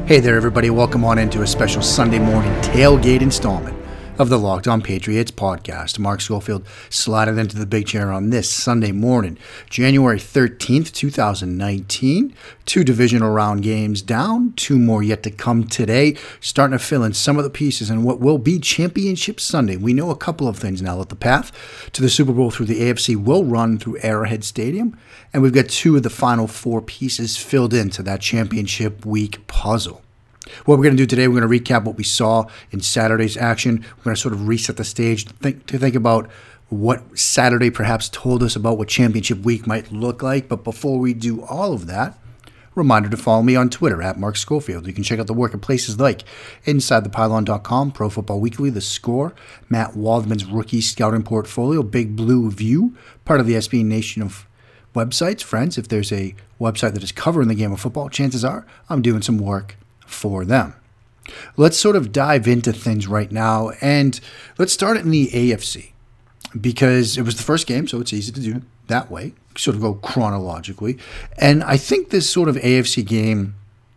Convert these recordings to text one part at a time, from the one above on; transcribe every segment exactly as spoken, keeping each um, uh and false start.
Hey there, everybody. Welcome on into a special Sunday morning tailgate installment of the Locked On Patriots podcast. Mark Schofield slided into the big chair on this Sunday morning, January thirteenth, twenty nineteen. Two divisional round games down, two more yet to come today, starting to fill in some of the pieces in what will be Championship Sunday. We know a couple of things now, that the path to the Super Bowl through the A F C will run through Arrowhead Stadium, and we've got two of the final four pieces filled into that championship week puzzle. What we're going to do today, we're going to recap what we saw in Saturday's action. We're going to sort of reset the stage to think, to think about what Saturday perhaps told us about what championship week might look like. But before we do all of that, reminder to follow me on Twitter at Mark Schofield. You can check out the work at places like inside the pylon dot com, Pro Football Weekly, The Score, Matt Waldman's rookie scouting portfolio, Big Blue View, part of the S B Nation of websites. Friends, if there's a website that is covering the game of football, chances are I'm doing some work for them. Let's sort of dive into things right now, and let's start it in the A F C, because it was the first game, so it's easy to do that way, sort of go chronologically. And I think this sort of A F C game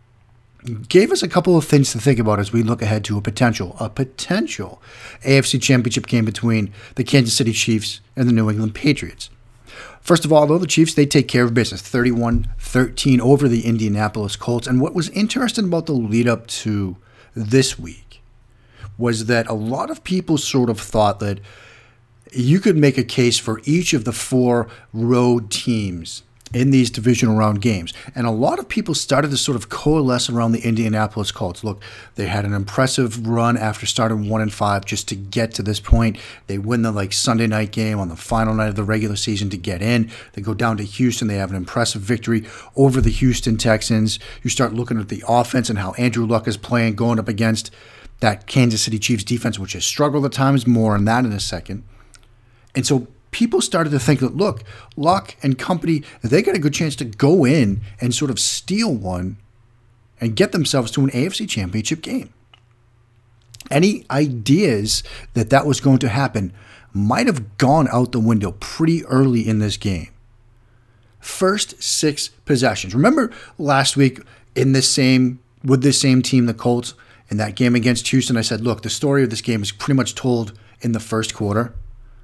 gave us a couple of things to think about as we look ahead to a potential, a potential A F C championship game between the Kansas City Chiefs and the New England Patriots. First of all, though, the Chiefs, they take care of business, thirty-one thirteen over the Indianapolis Colts. And what was interesting about the lead up to this week was that a lot of people sort of thought that you could make a case for each of the four road teams in these divisional round games. And a lot of people started to sort of coalesce around the Indianapolis Colts. Look, they had an impressive run after starting one and five just to get to this point. They win the like Sunday night game on the final night of the regular season to get in. They go down to Houston. They have an impressive victory over the Houston Texans. You start looking at the offense and how Andrew Luck is playing, going up against that Kansas City Chiefs defense, which has struggled at times. More on that in a second. And so people started to think that, look, Luck and company, they got a good chance to go in and sort of steal one and get themselves to an A F C championship game. Any ideas that that was going to happen might have gone out the window pretty early in this game. First six possessions. Remember last week in this same, with this same team, the Colts, in that game against Houston, I said, look, the story of this game is pretty much told in the first quarter.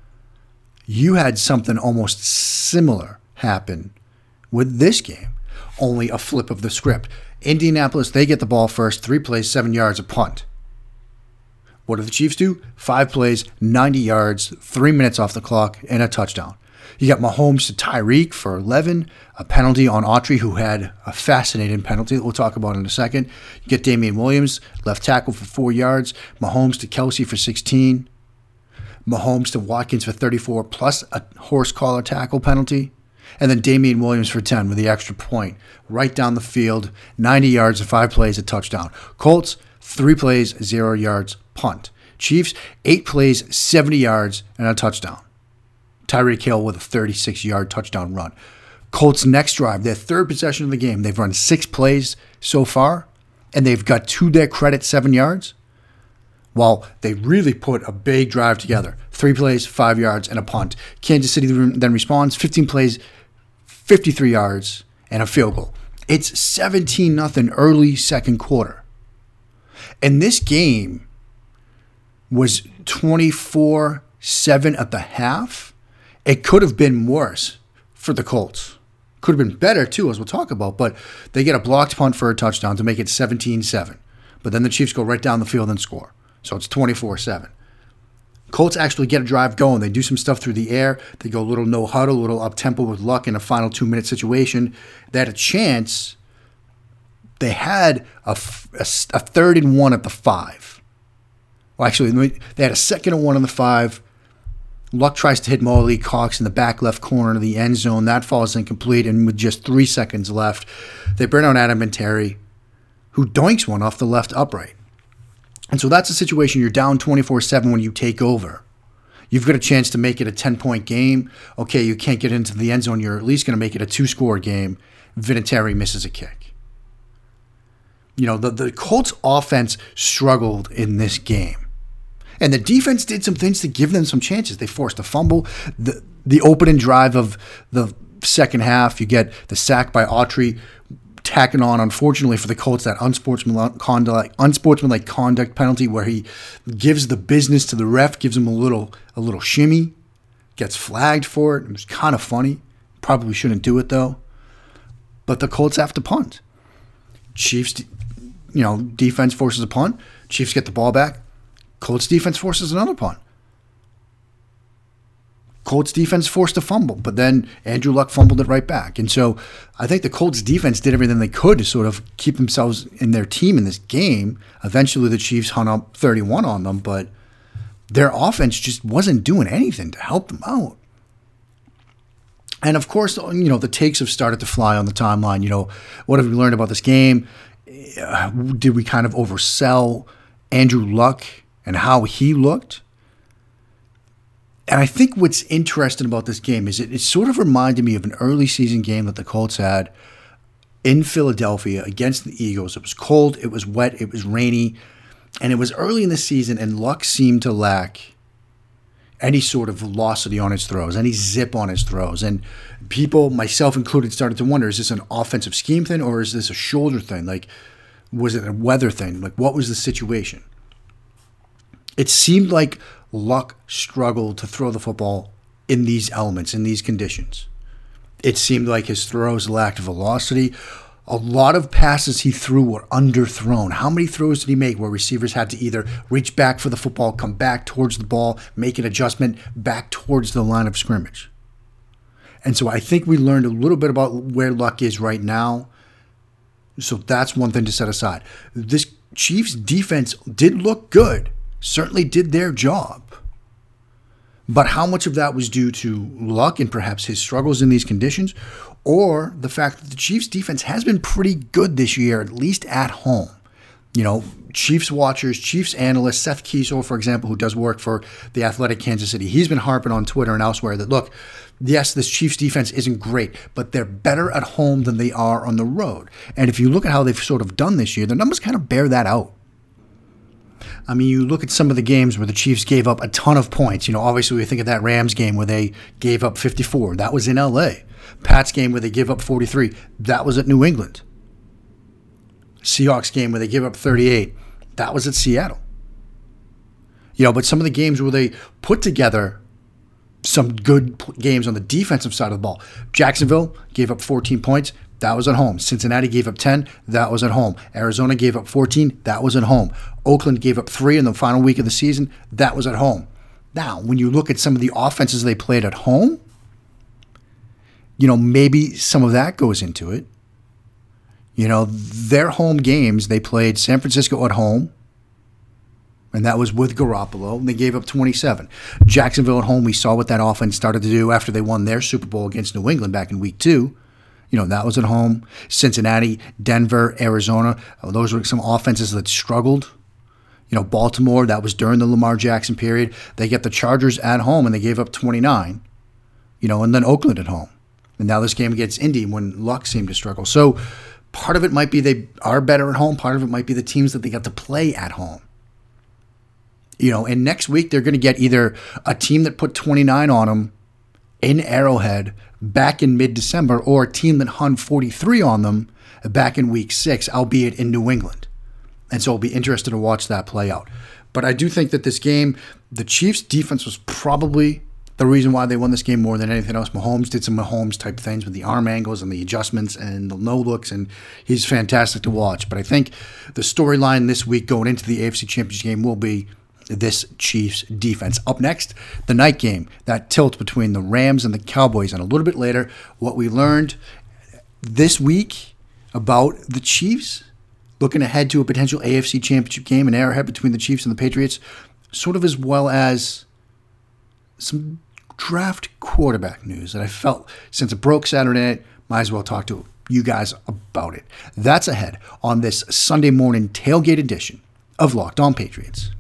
You had something almost similar happen with this game, only a flip of the script. Indianapolis, they get the ball first, three plays, seven yards, a punt. What do the Chiefs do? Five plays, ninety yards, three minutes off the clock, and a touchdown. You got Mahomes to Tyreek for eleven, a penalty on Autry, who had a fascinating penalty that we'll talk about in a second. You get Damian Williams, left tackle for four yards, Mahomes to Kelsey for sixteen. Mahomes to Watkins for thirty-four, plus a horse collar tackle penalty. And then Damian Williams for ten with the extra point. Right down the field, ninety yards and five plays, a touchdown. Colts, three plays, zero yards, punt. Chiefs, eight plays, seventy yards, and a touchdown. Tyreek Hill with a thirty-six-yard touchdown run. Colts' next drive, their third possession of the game, they've run six plays so far, and they've got, to their credit, seven yards. Well, they really put a big drive together. Three plays, five yards, and a punt. Kansas City then responds, fifteen plays, fifty-three yards, and a field goal. It's seventeen nothing early second quarter. And this game was twenty-four seven at the half. It could have been worse for the Colts. Could have been better, too, as we'll talk about. But they get a blocked punt for a touchdown to make it seventeen seven. But then the Chiefs go right down the field and score. So it's twenty-four seven. Colts actually get a drive going. They do some stuff through the air. They go a little no huddle, a little up-tempo with Luck in a final two-minute situation. They had a chance. They had a, a, a third and one at the five. Well, actually, they had a second and one on the five. Luck tries to hit Mo Cox in the back left corner of the end zone. That falls incomplete, and with just three seconds left, they burn out Adam Vinatieri, who doinks one off the left upright. And so that's a situation you're down twenty-four seven when you take over. You've got a chance to make it a ten-point game. Okay, you can't get into the end zone. You're at least going to make it a two-score game. Vinatieri misses a kick. You know, the, the Colts offense struggled in this game. And the defense did some things to give them some chances. They forced a fumble. The, the opening drive of the second half, you get the sack by Autry. tacking on, unfortunately for the Colts, that unsportsmanlike conduct, unsportsmanlike conduct penalty where he gives the business to the ref, gives him a little a little shimmy, gets flagged for it. It was kind of funny. Probably shouldn't do it though. But the Colts have to punt. Chiefs, you know, defense forces a punt. Chiefs get the ball back. Colts defense forces another punt. Colts defense forced a fumble, but then Andrew Luck fumbled it right back. And so I think the Colts defense did everything they could to sort of keep themselves in their team in this game. Eventually the Chiefs hung up thirty-one on them, but their offense just wasn't doing anything to help them out. And of course, you know, the takes have started to fly on the timeline. You know, what have we learned about this game? Uh, did we kind of oversell Andrew Luck and how he looked? And I think what's interesting about this game is it, it sort of reminded me of an early season game that the Colts had in Philadelphia against the Eagles. It was cold, it was wet, it was rainy, and it was early in the season, and Luck seemed to lack any sort of velocity on his throws, any zip on his throws. And people, myself included, started to wonder, is this an offensive scheme thing or is this a shoulder thing? Like, was it a weather thing? Like, what was the situation? It seemed like Luck struggled to throw the football in these elements, in these conditions. It seemed like his throws lacked velocity. A lot of passes he threw were underthrown. How many throws did he make where receivers had to either reach back for the football, come back towards the ball, make an adjustment back towards the line of scrimmage? And so I think we learned a little bit about where Luck is right now. So that's one thing to set aside. This Chiefs defense did look good. Certainly did their job. But how much of that was due to Luck and perhaps his struggles in these conditions, or the fact that the Chiefs defense has been pretty good this year, at least at home? You know, Chiefs watchers, Chiefs analysts, Seth Keesel, for example, who does work for the Athletic Kansas City, he's been harping on Twitter and elsewhere that, look, yes, this Chiefs defense isn't great, but they're better at home than they are on the road. And if you look at how they've sort of done this year, the numbers kind of bear that out. I mean, you look at some of the games where the Chiefs gave up a ton of points. You know, obviously we think of that Rams game where they gave up fifty-four. That was in L A. Pats game where they gave up forty-three. That was at New England. Seahawks game where they gave up thirty-eight. That was at Seattle. You know, but some of the games where they put together some good games on the defensive side of the ball. Jacksonville gave up fourteen points. That was at home. Cincinnati gave up ten. That was at home. Arizona gave up fourteen. That was at home. Oakland gave up three in the final week of the season. That was at home. Now, when you look at some of the offenses they played at home, you know, maybe some of that goes into it. You know, their home games, they played San Francisco at home, and that was with Garoppolo, and they gave up twenty-seven. Jacksonville at home, we saw what that offense started to do after they won their Super Bowl against New England back in week two. You know, that was at home. Cincinnati, Denver, Arizona, those were some offenses that struggled. You know, Baltimore, that was during the Lamar Jackson period. They get the Chargers at home, and they gave up twenty-nine. You know, and then Oakland at home. And now this game against Indy when Luck seemed to struggle. So part of it might be they are better at home. Part of it might be the teams that they got to play at home. You know, and next week they're going to get either a team that put twenty-nine on them in Arrowhead back in mid-December, or a team that hung forty-three on them back in week six, albeit in New England. And so I'll be interested to watch that play out. But I do think that this game, the Chiefs' defense was probably the reason why they won this game more than anything else. Mahomes did some Mahomes-type things with the arm angles and the adjustments and the no-looks, and he's fantastic to watch. But I think the storyline this week going into the A F C Championship game will be this Chiefs defense. Up next, the night game, that tilt between the Rams and the Cowboys. And a little bit later, what we learned this week about the Chiefs, looking ahead to a potential A F C Championship game in Arrowhead between the Chiefs and the Patriots, sort of as well as some draft quarterback news that I felt since it broke Saturday night, might as well talk to you guys about it. That's ahead on this Sunday morning tailgate edition of Locked On Patriots.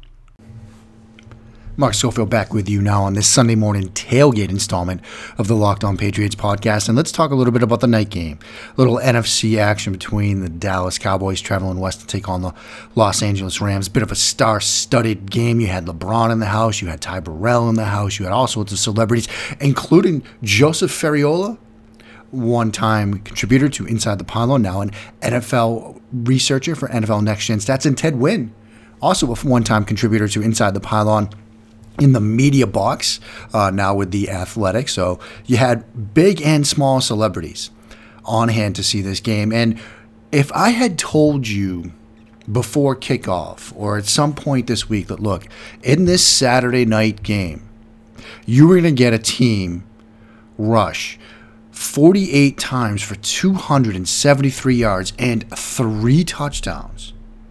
Mark Schofield back with you now on this Sunday morning tailgate installment of the Locked On Patriots podcast. And let's talk a little bit about the night game. A little N F C action between the Dallas Cowboys traveling west to take on the Los Angeles Rams. Bit of a star-studded game. You had LeBron in the house. You had Ty Burrell in the house. You had all sorts of celebrities, including Joseph Ferriola, one-time contributor to Inside the Pylon, now an N F L researcher for N F L Next Gen Stats, and Ted Wynn, also a one-time contributor to Inside the Pylon in the media box, uh, now with The Athletic. So you had big and small celebrities on hand to see this game. And if I had told you before kickoff or at some point this week that, look, in this Saturday night game, you were going to get a team rush forty-eight times for two hundred seventy-three yards and three touchdowns,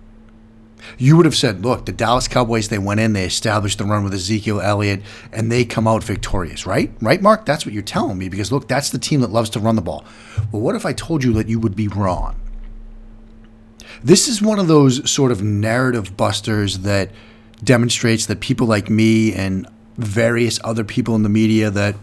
you would have said, look, the Dallas Cowboys, they went in, they established the run with Ezekiel Elliott, and they come out victorious, right? Right, Mark? That's what you're telling me, because, look, that's the team that loves to run the ball. Well, what if I told you that you would be wrong? This is one of those sort of narrative busters that demonstrates that people like me and various other people in the media that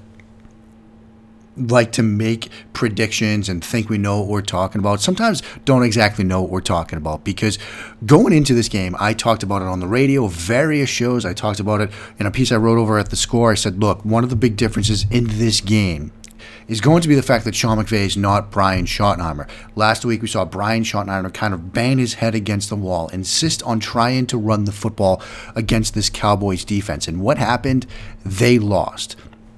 like to make predictions and think we know what we're talking about sometimes don't exactly know what we're talking about, because going into this game, I talked about it on the radio, various shows. I talked about it in a piece I wrote over at The Score. I said, look, one of the big differences in this game is going to be the fact that Sean McVay is not Brian Schottenheimer. Last week we saw Brian Schottenheimer kind of bang his head against the wall, insist on trying to run the football against this Cowboys defense. And what happened? They lost.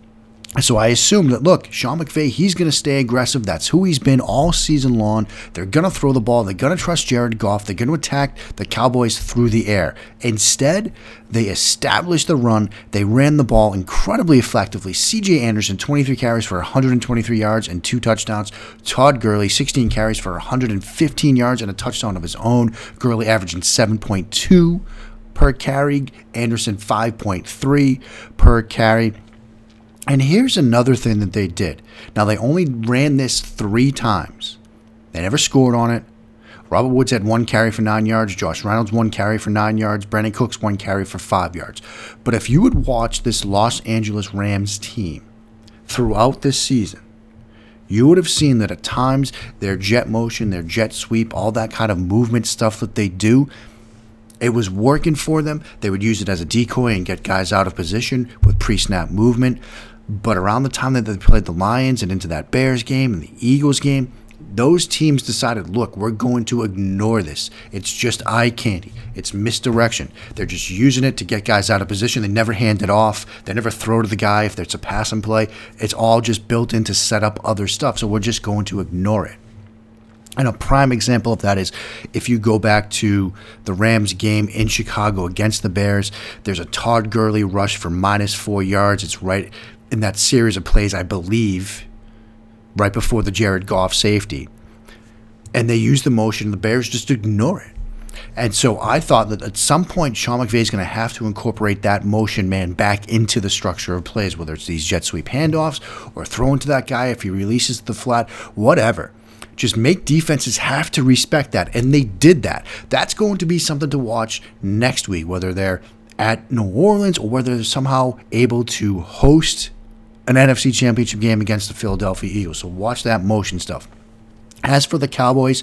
So I assume that, look, Sean McVay, he's going to stay aggressive. That's who he's been all season long. They're going to throw the ball. They're going to trust Jared Goff. They're going to attack the Cowboys through the air. Instead, they established the run. They ran the ball incredibly effectively. C J Anderson, twenty-three carries for one hundred twenty-three yards and two touchdowns. Todd Gurley, sixteen carries for one hundred fifteen yards and a touchdown of his own. Gurley averaging seven point two per carry. Anderson, five point three per carry. And here's another thing that they did. Now, they only ran this three times. They never scored on it. Robert Woods had one carry for nine yards. Josh Reynolds, one carry for nine yards. Brandon Cooks, one carry for five yards. But if you would watch this Los Angeles Rams team throughout this season, you would have seen that at times their jet motion, their jet sweep, all that kind of movement stuff that they do, it was working for them. They would use it as a decoy and get guys out of position with pre-snap movement. But around the time that they played the Lions and into that Bears game and the Eagles game, those teams decided, look, we're going to ignore this. It's just eye candy. It's misdirection. They're just using it to get guys out of position. They never hand it off. They never throw to the guy if there's a pass and play. It's all just built in to set up other stuff. So we're just going to ignore it. And a prime example of that is if you go back to the Rams game in Chicago against the Bears, there's a Todd Gurley rush for minus four yards. It's right in that series of plays, I believe, right before the Jared Goff safety. And they use the motion, the Bears just ignore it. And so I thought that at some point Sean McVay is going to have to incorporate that motion man back into the structure of plays, whether it's these jet sweep handoffs or throwing to that guy if he releases the flat, whatever. Just make defenses have to respect that, and they did that. That's going to be something to watch next week, whether they're at New Orleans or whether they're somehow able to host an N F C Championship game against the Philadelphia Eagles. So watch that motion stuff. As for the Cowboys,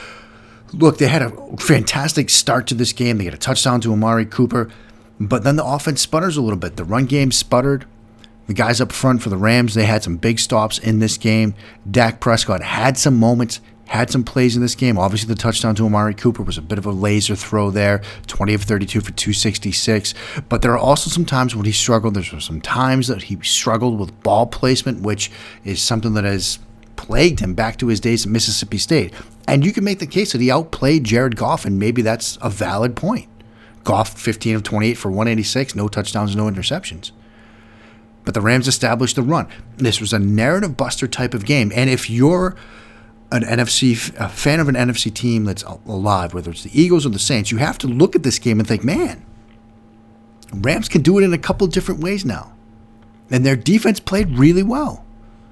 look, they had a fantastic start to this game. They get a touchdown to Amari Cooper, but then the offense sputters a little bit. The run game sputtered. The guys up front for the Rams, they had some big stops in this game. Dak Prescott had some moments, had some plays in this game. Obviously, the touchdown to Amari Cooper was a bit of a laser throw there, twenty of thirty-two for two sixty-six. But there are also some times when he struggled. There's some times that he struggled with ball placement, which is something that has plagued him back to his days at Mississippi State. And you can make the case that he outplayed Jared Goff, and maybe that's a valid point. Goff, fifteen of twenty-eight for one eighty-six, no touchdowns, no interceptions. But the Rams established the run. This was a narrative buster type of game. And if you're an N F C a fan of an N F C team that's alive, whether it's the Eagles or the Saints, you have to look at this game and think, man, Rams can do it in a couple of different ways now. And their defense played really well.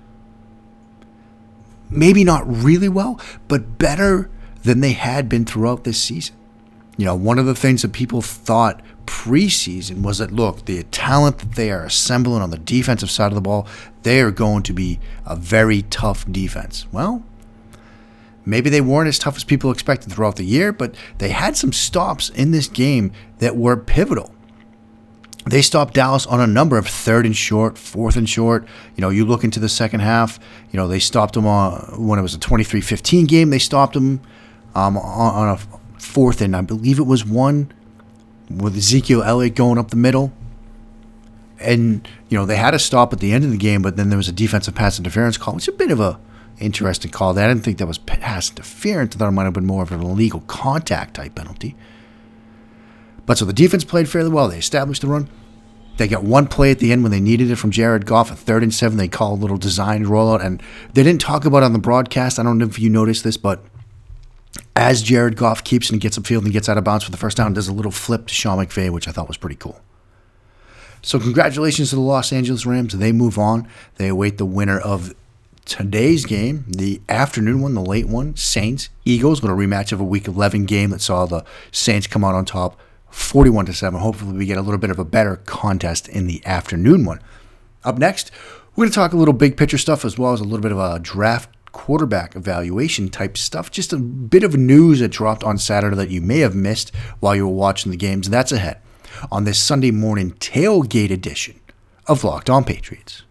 Maybe not really well, but better than they had been throughout this season. You know, one of the things that people thought preseason was that, look, the talent that they are assembling on the defensive side of the ball, they are going to be a very tough defense. Well, maybe they weren't as tough as people expected throughout the year, but they had some stops in this game that were pivotal. They stopped Dallas on a number of third and short, fourth and short. You know, you look into the second half, you know, they stopped them on, when it was a twenty-three fifteen game, they stopped them um, on, on a fourth and I believe it was one with Ezekiel Elliott going up the middle. And, you know, they had a stop at the end of the game, but then there was a defensive pass interference call. It's a bit of a interesting call. I didn't think that was pass interference. I thought it might have been more of an illegal contact type penalty. But so the defense played fairly well. They established the run. They got one play at the end when they needed it from Jared Goff. A third and seven, they called a little designed rollout. And they didn't talk about it on the broadcast. I don't know if you noticed this, but as Jared Goff keeps and gets upfield and gets out of bounds for the first down, does a little flip to Sean McVay, which I thought was pretty cool. So congratulations to the Los Angeles Rams. They move on. They await the winner of today's game, the afternoon one, the late one, Saints, Eagles, with a rematch of a Week eleven game that saw the Saints come out on top forty-one to seven. Hopefully we get a little bit of a better contest in the afternoon one. Up next, we're going to talk a little big picture stuff as well as a little bit of a draft quarterback evaluation type stuff. Just a bit of news that dropped on Saturday that you may have missed while you were watching the games. That's ahead on this Sunday morning tailgate edition of Locked On Patriots.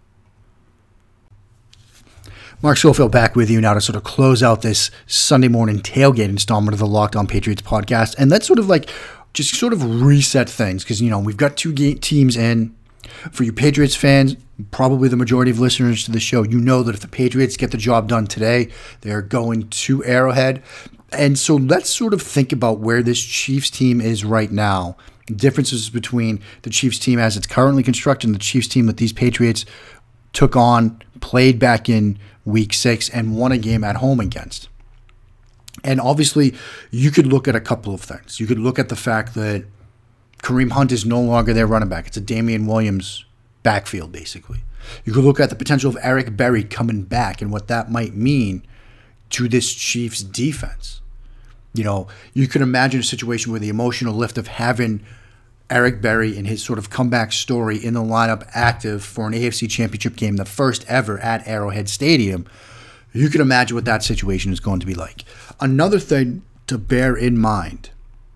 Mark Schofield back with you now to sort of close out this Sunday morning tailgate installment of the Locked On Patriots podcast. And let's sort of like just sort of reset things because, you know, we've got two ga- teams in. For you Patriots fans, probably the majority of listeners to the show, you know that if the Patriots get the job done today, they're going to Arrowhead. And so let's sort of think about where this Chiefs team is right now. Differences between the Chiefs team as it's currently constructed and the Chiefs team that these Patriots took on, played back in week six, and won a game at home against. And obviously, you could look at a couple of things. You could look at the fact that Kareem Hunt is no longer their running back. It's a Damian Williams backfield, basically. You could look at the potential of Eric Berry coming back and what that might mean to this Chiefs defense. You know, you could imagine a situation where the emotional lift of having Eric Berry and his sort of comeback story in the lineup active for an A F C Championship game, the first ever at Arrowhead Stadium, you can imagine what that situation is going to be like. Another thing to bear in mind,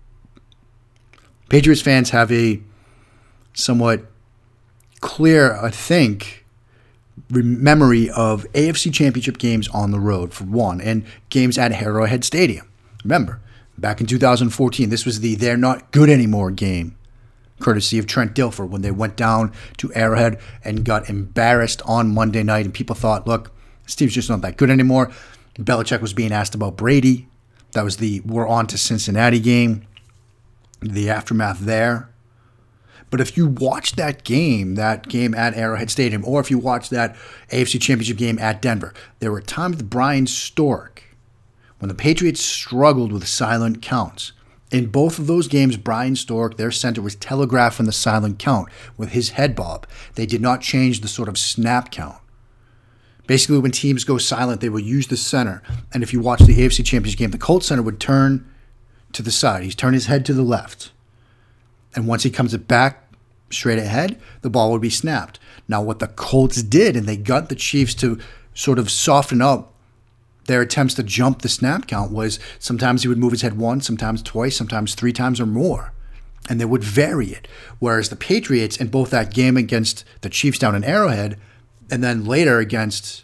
Patriots fans have a somewhat clear, I think, memory of A F C Championship games on the road, for one, and games at Arrowhead Stadium. Remember, back in two thousand fourteen, this was the They're Not Good Anymore game, courtesy of Trent Dilfer, when they went down to Arrowhead and got embarrassed on Monday night, and people thought, look, this team's just not that good anymore. Belichick was being asked about Brady. That was the we're on to Cincinnati game, the aftermath there. But if you watch that game, that game at Arrowhead Stadium, or if you watch that A F C Championship game at Denver, there were times with Brian Stork when the Patriots struggled with silent counts. In both of those games, Brian Stork, their center, was telegraphing the silent count with his head bob. They did not change the sort of snap count. Basically, when teams go silent, they will use the center. And if you watch the A F C Championship game, the Colts center would turn to the side. He's turn his head to the left. And once he comes it back straight ahead, the ball would be snapped. Now, what the Colts did, and they got the Chiefs to sort of soften up their attempts to jump the snap count, was sometimes he would move his head once, sometimes twice, sometimes three times or more. And they would vary it. Whereas the Patriots, in both that game against the Chiefs down in Arrowhead, and then later against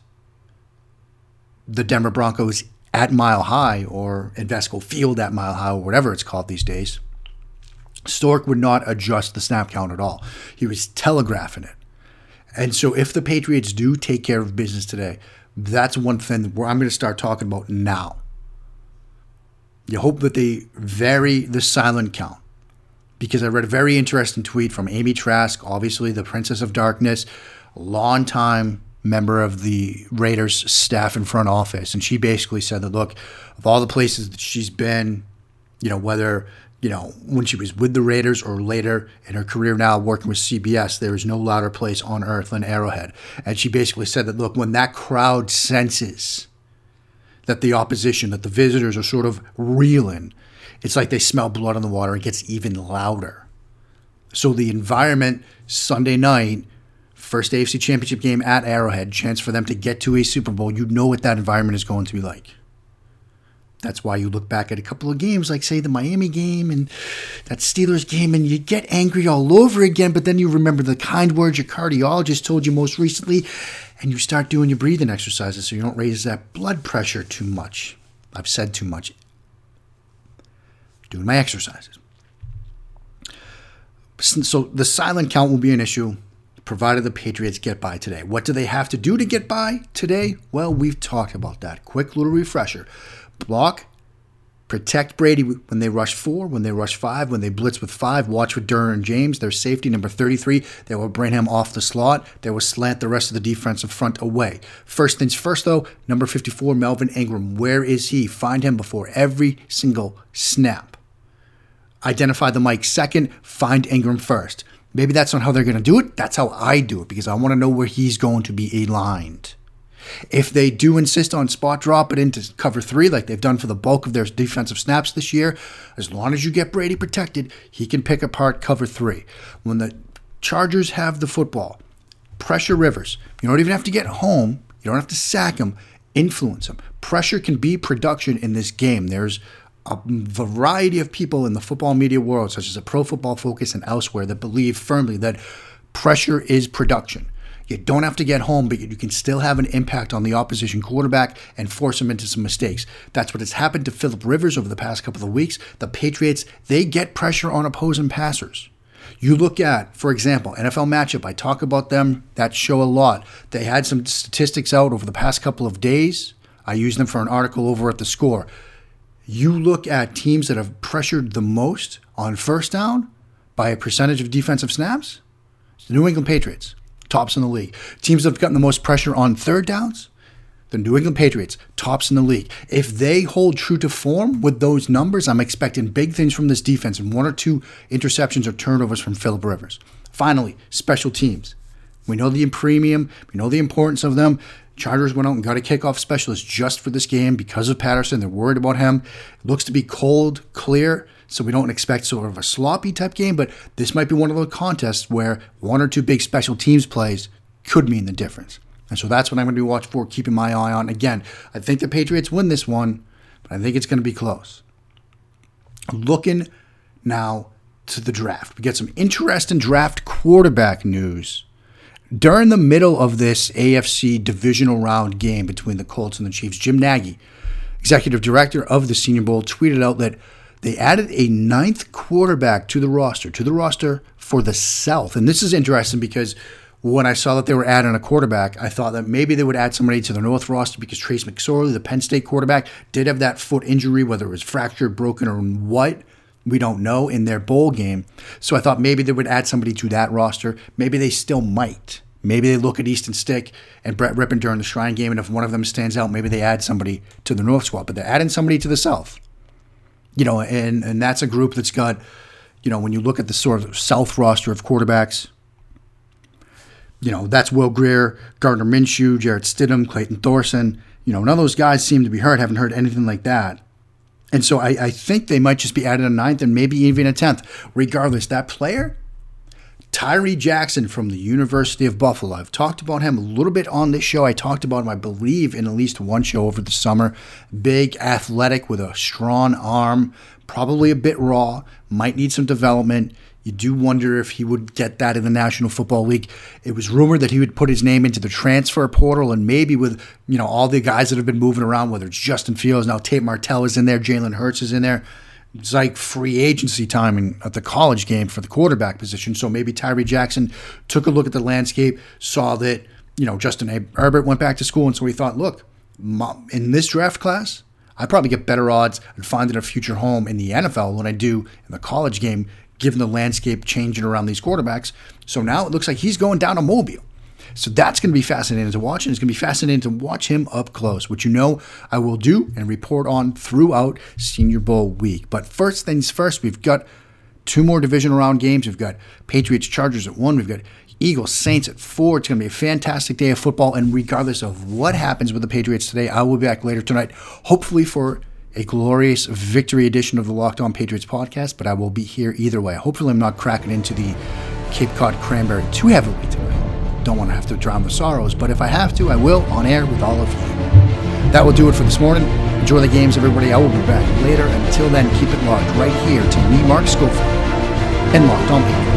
the Denver Broncos at Mile High, or Invesco Field at Mile High, or whatever it's called these days, Stork would not adjust the snap count at all. He was telegraphing it. And so if the Patriots do take care of business today, that's one thing where I'm going to start talking about now. You hope that they vary the silent count. Because I read a very interesting tweet from Amy Trask, obviously the Princess of Darkness, a longtime member of the Raiders staff and front office. And she basically said that, look, of all the places that she's been, you know, whether, you know, when she was with the Raiders or later in her career now working with C B S, there is no louder place on earth than Arrowhead. And she basically said that, look, when that crowd senses that the opposition, that the visitors are sort of reeling, it's like they smell blood on the water. It gets even louder. So the environment Sunday night, first A F C Championship game at Arrowhead, chance for them to get to a Super Bowl, you know what that environment is going to be like. That's why you look back at a couple of games, like, say, the Miami game and that Steelers game, and you get angry all over again, but then you remember the kind words your cardiologist told you most recently, and you start doing your breathing exercises so you don't raise that blood pressure too much. I've said too much. Doing my exercises. So the silent count will be an issue, provided the Patriots get by today. What do they have to do to get by today? Well, we've talked about that. Quick little refresher. Block, protect Brady when they rush four, when they rush five, when they blitz with five. Watch for Derwin James, their safety, number thirty-three. They will bring him off the slot. They will slant the rest of the defensive front away. First things first, though, number fifty-four, Melvin Ingram. Where is he? Find him before every single snap. Identify the mic second, find Ingram first. Maybe that's not how they're going to do it. That's how I do it, because I want to know where he's going to be aligned. If they do insist on spot drop it into cover three, like they've done for the bulk of their defensive snaps this year, as long as you get Brady protected, he can pick apart cover three. When the Chargers have the football, pressure Rivers. You don't even have to get home. You don't have to sack him. Influence him. Pressure can be production in this game. There's a variety of people in the football media world, such as a Pro Football Focus and elsewhere, that believe firmly that pressure is production. You don't have to get home, but you can still have an impact on the opposition quarterback and force him into some mistakes. That's what has happened to Phillip Rivers over the past couple of weeks. The Patriots, they get pressure on opposing passers. You look at, for example, N F L Matchup. I talk about them, that show a lot. They had some statistics out over the past couple of days. I used them for an article over at The Score. You look at teams that have pressured the most on first down by a percentage of defensive snaps. It's the New England Patriots. Tops in the league. Teams that have gotten the most pressure on third downs, the New England Patriots, tops in the league. If they hold true to form with those numbers, I'm expecting big things from this defense and one or two interceptions or turnovers from Phillip Rivers. Finally, special teams. We know the premium. We know the importance of them. Chargers went out and got a kickoff specialist just for this game because of Patterson. They're worried about him. It looks to be cold, clear, so we don't expect sort of a sloppy type game, but this might be one of those contests where one or two big special teams plays could mean the difference. And so that's what I'm going to be watching for, keeping my eye on. Again, I think the Patriots win this one, but I think it's going to be close. Looking now to the draft. We get some interesting draft quarterback news. During the middle of this A F C divisional round game between the Colts and the Chiefs, Jim Nagy, executive director of the Senior Bowl, tweeted out that they added a ninth quarterback to the roster, to the roster for the South. And this is interesting because when I saw that they were adding a quarterback, I thought that maybe they would add somebody to the North roster because Trace McSorley, the Penn State quarterback, did have that foot injury, whether it was fractured, broken, or what. We don't know, in their bowl game. So I thought maybe they would add somebody to that roster. Maybe they still might. Maybe they look at Easton Stick and Brett Rippon during the Shrine game, and if one of them stands out, maybe they add somebody to the North squad. But they're adding somebody to the South. You know, and, and that's a group that's got, you know, when you look at the sort of South roster of quarterbacks, you know, that's Will Grier, Gardner Minshew, Jarrett Stidham, Clayton Thorson. You know, none of those guys seem to be hurt. Haven't heard anything like that. And so I, I think they might just be added a ninth and maybe even a tenth. Regardless, that player, Tyree Jackson from the University of Buffalo. I've talked about him a little bit on this show. I talked about him, I believe, in at least one show over the summer. Big, athletic, with a strong arm, probably a bit raw, might need some development. You do wonder if he would get that in the National Football League. It was rumored that he would put his name into the transfer portal, and maybe with, you know, all the guys that have been moving around, whether it's Justin Fields, now Tate Martell is in there, Jalen Hurts is in there. It's like free agency timing at the college game for the quarterback position. So maybe Tyree Jackson took a look at the landscape, saw that, you know, Justin Herbert went back to school, and so he thought, look, in this draft class, I probably get better odds and find a future home in the N F L than I do in the college game, given the landscape changing around these quarterbacks. So now it looks like he's going down to Mobile. So that's going to be fascinating to watch, and it's going to be fascinating to watch him up close, which you know I will do and report on throughout Senior Bowl week. But first things first, we've got two more divisional round games. We've got Patriots-Chargers at one. We've got Eagles-Saints at four. It's going to be a fantastic day of football, and regardless of what happens with the Patriots today, I will be back later tonight, hopefully for a glorious victory edition of the Locked On Patriots podcast, but I will be here either way. Hopefully I'm not cracking into the Cape Cod Cranberry too heavily tonight. Don't want to have to drown the sorrows, but if I have to, I will on air with all of you. That will do it for this morning. Enjoy the games, everybody. I will be back later. Until then, keep it locked right here to me, Mark Schofield, and Locked On Patriots.